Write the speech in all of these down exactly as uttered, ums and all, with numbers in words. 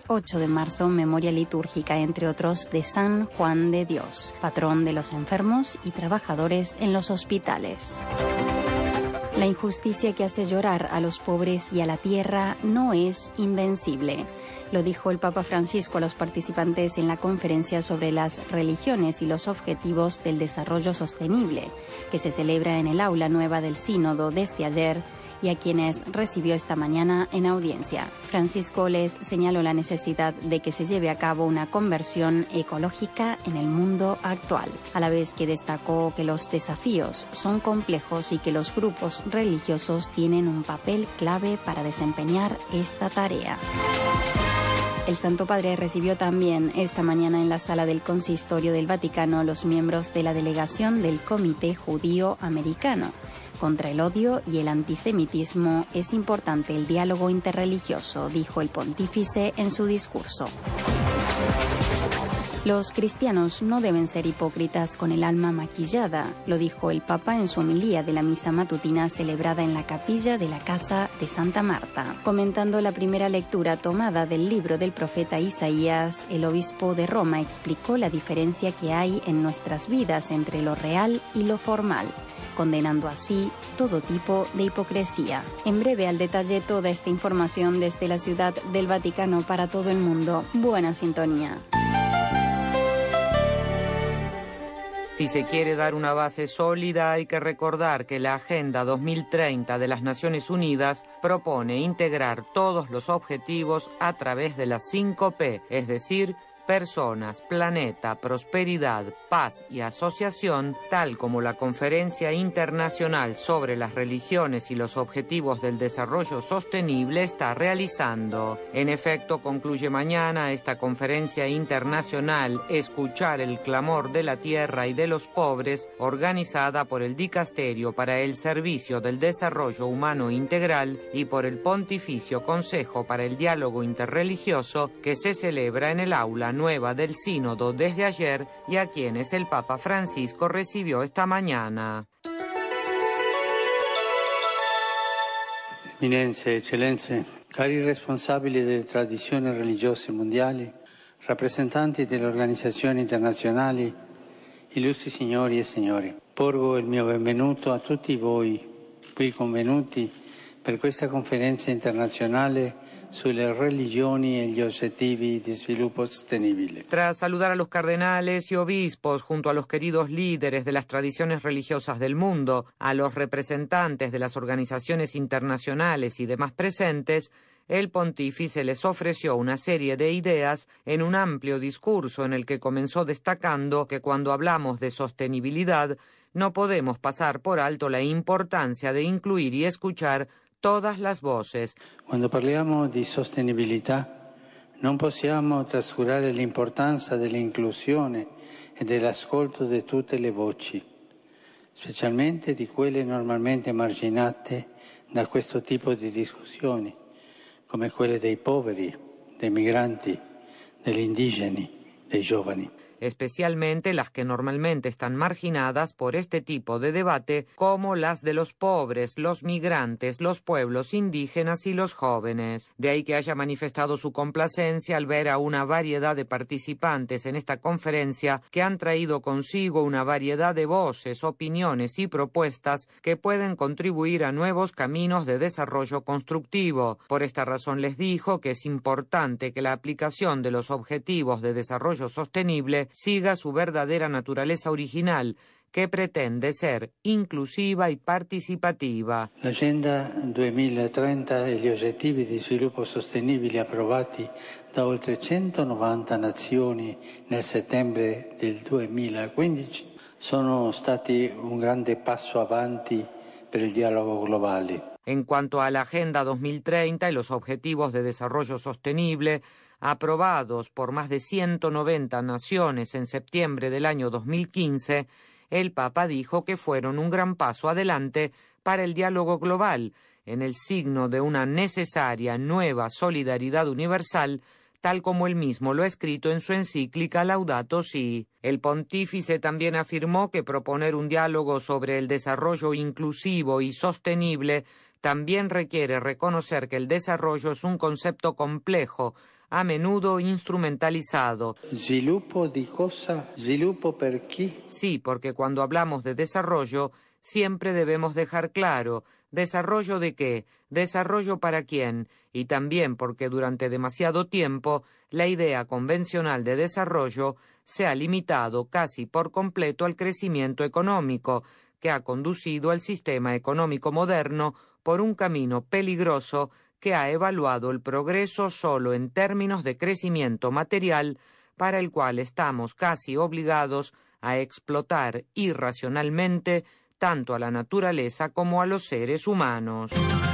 martes ocho de marzo, memoria litúrgica, entre otros, de San Juan de Dios, patrón de los enfermos y trabajadores en los hospitales. La injusticia que hace llorar a los pobres y a la tierra no es invencible. Lo dijo el Papa Francisco a los participantes en la conferencia sobre las religiones y los objetivos del desarrollo sostenible, que se celebra en el aula nueva del Sínodo desde ayer, y a quienes recibió esta mañana en audiencia. Francisco les señaló la necesidad de que se lleve a cabo una conversión ecológica en el mundo actual, a la vez que destacó que los desafíos son complejos y que los grupos religiosos tienen un papel clave para desempeñar esta tarea. El Santo Padre recibió también esta mañana en la sala del Consistorio del Vaticano los miembros de la delegación del Comité Judío Americano. Contra el odio y el antisemitismo es importante el diálogo interreligioso, dijo el pontífice en su discurso. Los cristianos no deben ser hipócritas con el alma maquillada, lo dijo el Papa en su homilía de la misa matutina celebrada en la capilla de la Casa de Santa Marta. Comentando la primera lectura tomada del libro del profeta Isaías, el obispo de Roma explicó la diferencia que hay en nuestras vidas entre lo real y lo formal, condenando así todo tipo de hipocresía. En breve al detalle toda esta información desde la Ciudad del Vaticano para todo el mundo. Buena sintonía. Si se quiere dar una base sólida, hay que recordar que la Agenda dos mil treinta de las Naciones Unidas propone integrar todos los objetivos a través de las cinco P, es decir, personas, planeta, prosperidad, paz y asociación, tal como la Conferencia Internacional sobre las Religiones y los Objetivos del Desarrollo Sostenible está realizando. En efecto, concluye mañana esta conferencia internacional Escuchar el clamor de la tierra y de los pobres, organizada por el Dicasterio para el Servicio del Desarrollo Humano Integral y por el Pontificio Consejo para el Diálogo Interreligioso, que se celebra en el aula nueva del Sínodo desde ayer y a quienes el Papa Francisco recibió esta mañana. Eminenze, eccellenze, cari responsabili delle tradizioni religiose mondiali, rappresentanti delle organizzazioni internazionali, illustri signori e signore, porgo il mio benvenuto a tutti voi qui convenuti per questa conferenza internazionale sulle religioni e gli obiettivi di sviluppo sostenibile. Tras saludar a los cardenales y obispos junto a los queridos líderes de las tradiciones religiosas del mundo, a los representantes de las organizaciones internacionales y demás presentes, el pontífice les ofreció una serie de ideas en un amplio discurso en el que comenzó destacando que cuando hablamos de sostenibilidad no podemos pasar por alto la importancia de incluir y escuchar todas las voces. Quando parliamo di sostenibilità non possiamo trascurare l'importanza dell'inclusione e dell'ascolto di tutte le voci, specialmente di quelle normalmente marginate da questo tipo di discussioni, come quelle dei poveri, dei migranti, degli indigeni, dei giovani. Especialmente las que normalmente están marginadas por este tipo de debate, como las de los pobres, los migrantes, los pueblos indígenas y los jóvenes. De ahí que haya manifestado su complacencia al ver a una variedad de participantes en esta conferencia que han traído consigo una variedad de voces, opiniones y propuestas que pueden contribuir a nuevos caminos de desarrollo constructivo. Por esta razón les dijo que es importante que la aplicación de los objetivos de desarrollo sostenible siga su verdadera naturaleza original, che pretende ser inclusiva e partecipativa. L'Agenda duemilatrenta e gli obiettivi di sviluppo sostenibile approvati da oltre centonovanta nazioni nel settembre del duemilaquindici sono stati un grande passo avanti per il dialogo globale. En cuanto a la Agenda dos mil treinta y los Objetivos de Desarrollo Sostenible, aprobados por más de ciento noventa naciones en septiembre del año dos mil quince, el Papa dijo que fueron un gran paso adelante para el diálogo global, en el signo de una necesaria nueva solidaridad universal, tal como él mismo lo ha escrito en su encíclica Laudato Si. El pontífice también afirmó que proponer un diálogo sobre el desarrollo inclusivo y sostenible también requiere reconocer que el desarrollo es un concepto complejo, a menudo instrumentalizado. Sviluppo di cosa? Sviluppo per chi? Sí, porque cuando hablamos de desarrollo, siempre debemos dejar claro, ¿desarrollo de qué? ¿Desarrollo para quién? Y también porque durante demasiado tiempo la idea convencional de desarrollo se ha limitado casi por completo al crecimiento económico, que ha conducido al sistema económico moderno por un camino peligroso que ha evaluado el progreso solo en términos de crecimiento material, para el cual estamos casi obligados a explotar irracionalmente tanto a la naturaleza como a los seres humanos.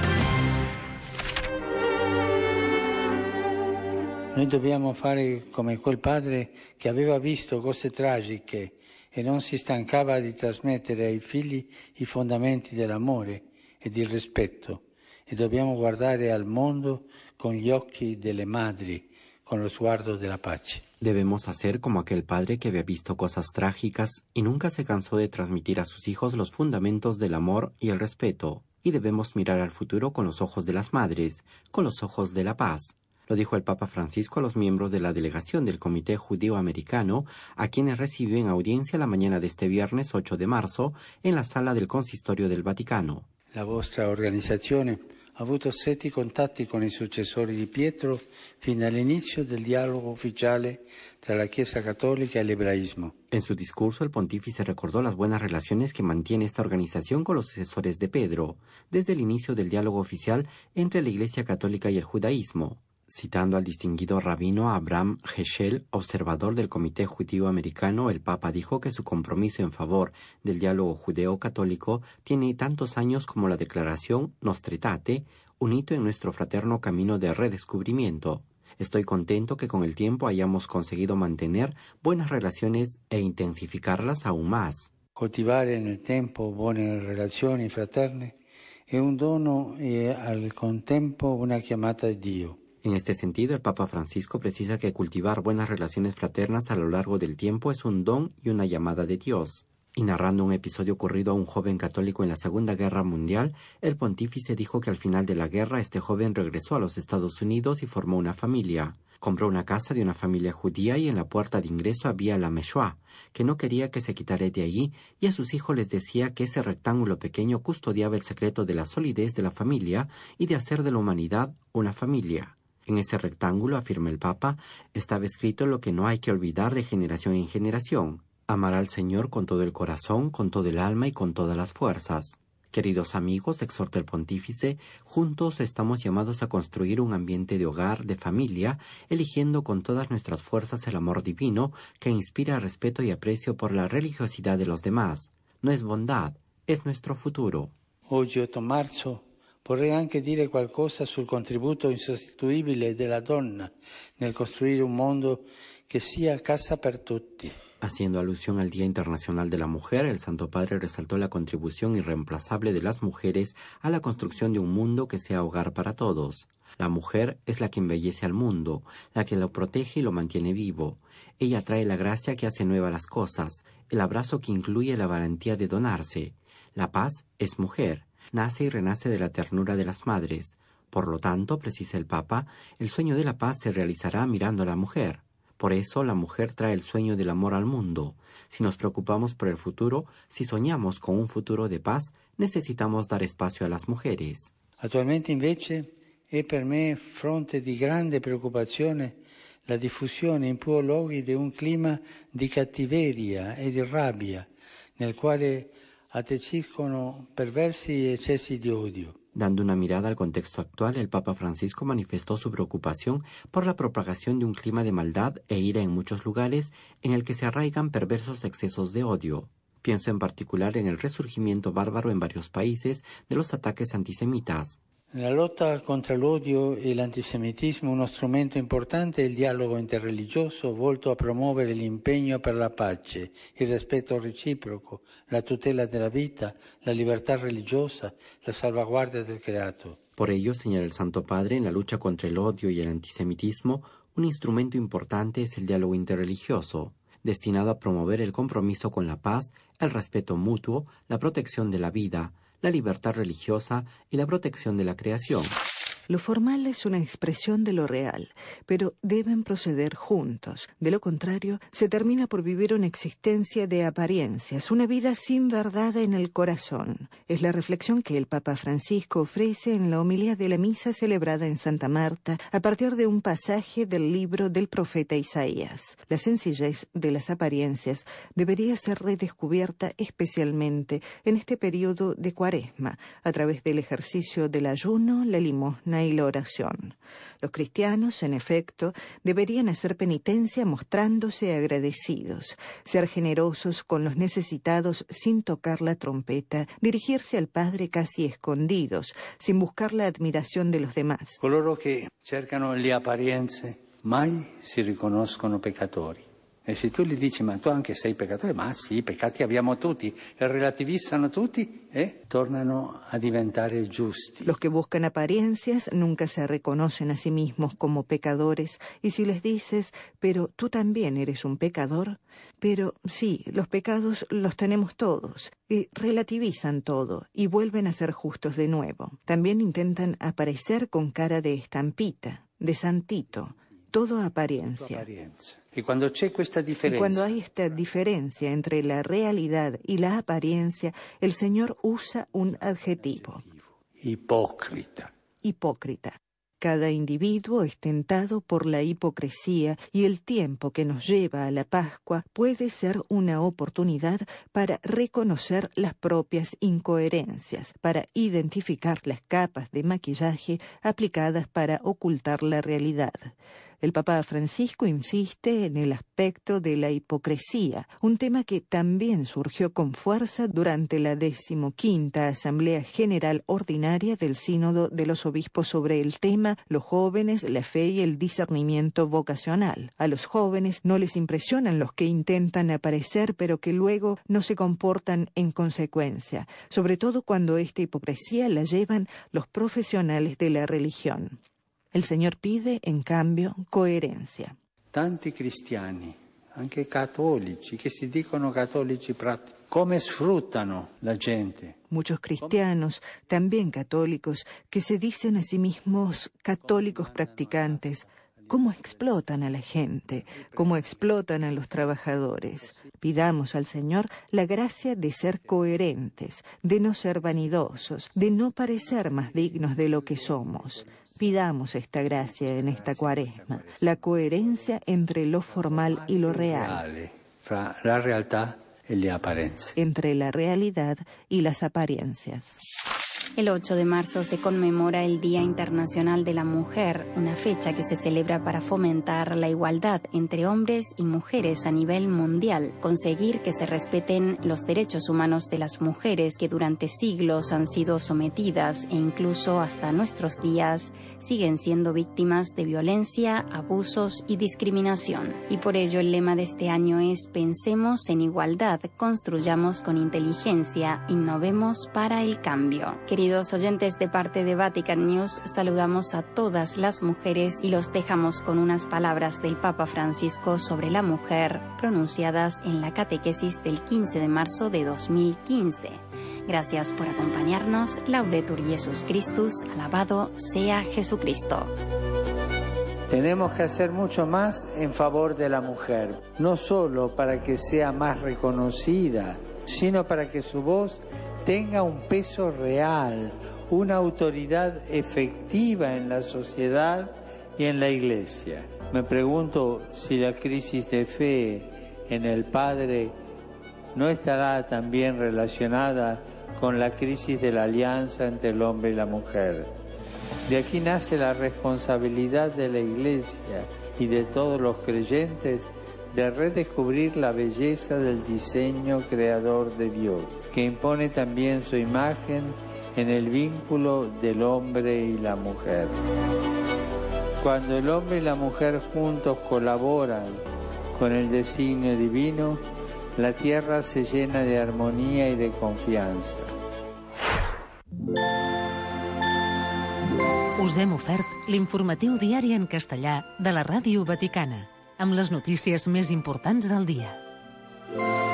Noi dobbiamo fare come quel padre che aveva visto cose tragiche e non si stancava di trasmettere ai figli i fondamenti dell'amore e del rispetto. E dobbiamo guardare al mondo con gli occhi delle madri, con lo sguardo della pace. Debemos hacer como aquel padre que había visto cosas trágicas y nunca se cansó de transmitir a sus hijos los fundamentos del amor y el respeto. Y debemos mirar al futuro con los ojos de las madres, con los ojos de la paz. Lo dijo el Papa Francisco a los miembros de la delegación del Comité Judío Americano, a quienes recibió en audiencia la mañana de este viernes ocho de marzo en la sala del Consistorio del Vaticano. La vostra organizzazione ha avuto stretti contatti con i successori di Pietro fin dall'inizio del dialogo ufficiale tra la Chiesa Cattolica e l'ebraismo. En su discurso, el pontífice recordó las buenas relaciones que mantiene esta organización con los sucesores de Pedro, desde el inicio del diálogo oficial entre la Iglesia Católica y el judaísmo. Citando al distinguido rabino Abraham Heschel, observador del Comité Judío Americano, el Papa dijo que su compromiso en favor del diálogo judeo-católico tiene tantos años como la declaración Nostra Aetate, un hito en nuestro fraterno camino de redescubrimiento. Estoy contento que con el tiempo hayamos conseguido mantener buenas relaciones e intensificarlas aún más. Coltivare nel tempo buone relazioni fraterne è un dono e al contempo una chiamata di Dio. En este sentido, el Papa Francisco precisa que cultivar buenas relaciones fraternas a lo largo del tiempo es un don y una llamada de Dios. Y narrando un episodio ocurrido a un joven católico en la Segunda Guerra Mundial, el pontífice dijo que al final de la guerra este joven regresó a los Estados Unidos y formó una familia. Compró una casa de una familia judía y en la puerta de ingreso había la Meshua, que no quería que se quitara de allí, y a sus hijos les decía que ese rectángulo pequeño custodiaba el secreto de la solidez de la familia y de hacer de la humanidad una familia. En ese rectángulo, afirma el Papa, estaba escrito lo que no hay que olvidar de generación en generación: amar al Señor con todo el corazón, con todo el alma y con todas las fuerzas. Queridos amigos, exhorta el pontífice, juntos estamos llamados a construir un ambiente de hogar, de familia, eligiendo con todas nuestras fuerzas el amor divino que inspira respeto y aprecio por la religiosidad de los demás. No es bondad, es nuestro futuro. Oggi, otto marzo, vorrei anche dire qualcosa sul contributo insostituibile della donna nel costruire un mondo che sia casa per tutti. Haciendo alusión al Día Internacional de la Mujer, el Santo Padre resaltó la contribución irreemplazable de las mujeres a la construcción de un mundo que sea hogar para todos. La mujer es la que embellece al mundo, la que lo protege y lo mantiene vivo. Ella trae la gracia que hace nuevas las cosas, el abrazo que incluye la valentía de donarse. La paz es mujer. Nace y renace de la ternura de las madres. Por lo tanto, precisa el Papa, el sueño de la paz se realizará mirando a la mujer. Por eso, la mujer trae el sueño del amor al mundo. Si nos preocupamos por el futuro, si soñamos con un futuro de paz, necesitamos dar espacio a las mujeres. Attualmente, invece, è per me fronte di grande preoccupazione la diffusione in più luoghi di un clima di cattiveria e di rabbia, nel quale attecchiscono perversi eccessi di odio. Dando una mirada al contexto actual, el Papa Francisco manifestó su preocupación por la propagación de un clima de maldad e ira en muchos lugares en el que se arraigan perversos excesos de odio. Pienso en particular en el resurgimiento bárbaro en varios países de los ataques antisemitas. Nella lotta contro l'odio e l'antisemitismo uno strumento importante è il dialogo interreligioso volto a promuovere l'impegno per la pace, il rispetto reciproco, la tutela della vita, la libertà religiosa, la salvaguardia del creato. Por ello, señala el Santo Padre, en la lucha contra el odio y el antisemitismo, un instrumento importante es el diálogo interreligioso, destinado a promover el compromiso con la paz, el respeto mutuo, la protección de la vida, la libertad religiosa y la protección de la creación. Lo formal es una expresión de lo real, pero deben proceder juntos. De lo contrario, se termina por vivir una existencia de apariencias, una vida sin verdad en el corazón. Es la reflexión que el Papa Francisco ofrece en la homilía de la misa celebrada en Santa Marta a partir de un pasaje del libro del profeta Isaías. La sencillez de las apariencias debería ser redescubierta especialmente en este periodo de Cuaresma, a través del ejercicio del ayuno, la limosna y la oración. Los cristianos, en efecto, deberían hacer penitencia mostrándose agradecidos, ser generosos con los necesitados sin tocar la trompeta, dirigirse al Padre casi escondidos, sin buscar la admiración de los demás. Coloro che cercano le apparenze mai si riconoscono peccatori. E se tu gli dici, ma tu anche sei peccatore, ma sì, i peccati abbiamo tutti, e relativizzano tutti, e tornano a diventare giusti. Los que buscan apariencias nunca se reconocen a sí mismos como pecadores, y si les dices, pero tú también eres un pecador, pero sí, los pecados los tenemos todos, y relativizan todo, y vuelven a ser justos de nuevo. También intentan aparecer con cara de estampita, de santito, todo apariencia. Y cuando c'è questa differenza, y cuando hay esta diferencia entre la realidad y la apariencia, el Señor usa un adjetivo. Hipócrita. Hipócrita. Cada individuo es tentado por la hipocresía y el tiempo que nos lleva a la Pascua puede ser una oportunidad para reconocer las propias incoherencias, para identificar las capas de maquillaje aplicadas para ocultar la realidad. El Papa Francisco insiste en el aspecto de la hipocresía, un tema que también surgió con fuerza durante la decimoquinta Asamblea General Ordinaria del Sínodo de los Obispos sobre el tema Los jóvenes, la fe y el discernimiento vocacional. A los jóvenes no les impresionan los que intentan aparecer pero que luego no se comportan en consecuencia, sobre todo cuando esta hipocresía la llevan los profesionales de la religión. El Señor pide, en cambio, coherencia. Tanti cristiani, anche cattolici, che si dicono cattolici pratici, come sfruttano la gente. Muchos cristianos, también católicos, que se dicen a sí mismos católicos practicantes, cómo explotan a la gente, cómo explotan a los trabajadores. Pidamos al Señor la gracia de ser coherentes, de no ser vanidosos, de no parecer más dignos de lo que somos. Pidamos esta gracia en esta Cuaresma, la coherencia entre lo formal y lo real. Fra la realtà e le apparenze. Entre la realidad y las apariencias. El ocho de marzo se conmemora el Día Internacional de la Mujer, una fecha que se celebra para fomentar la igualdad entre hombres y mujeres a nivel mundial, conseguir que se respeten los derechos humanos de las mujeres que durante siglos han sido sometidas e incluso hasta nuestros días siguen siendo víctimas de violencia, abusos y discriminación. Y por ello el lema de este año es Pensemos en igualdad, construyamos con inteligencia, innovemos para el cambio. Queridos oyentes, de parte de Vatican News, saludamos a todas las mujeres y los dejamos con unas palabras del Papa Francisco sobre la mujer, pronunciadas en la catequesis del quince de marzo de dos mil quince. Gracias por acompañarnos. Laudetur Jesus Christus, alabado sea Jesucristo. Tenemos que hacer mucho más en favor de la mujer, no solo para que sea más reconocida, sino para que su voz tenga un peso real, una autoridad efectiva en la sociedad y en la Iglesia. Me pregunto si la crisis de fe en el Padre no estará también relacionada con la crisis de la alianza entre el hombre y la mujer. De aquí nace la responsabilidad de la Iglesia y de todos los creyentes de redescubrir la belleza del diseño creador de Dios, que impone también su imagen en el vínculo del hombre y la mujer. Cuando el hombre y la mujer juntos colaboran con el designio divino, la tierra se llena de armonía y de confianza. Us hem ofert l'informatiu diari en castellà de la Ràdio Vaticana, amb les notícies més importants del dia.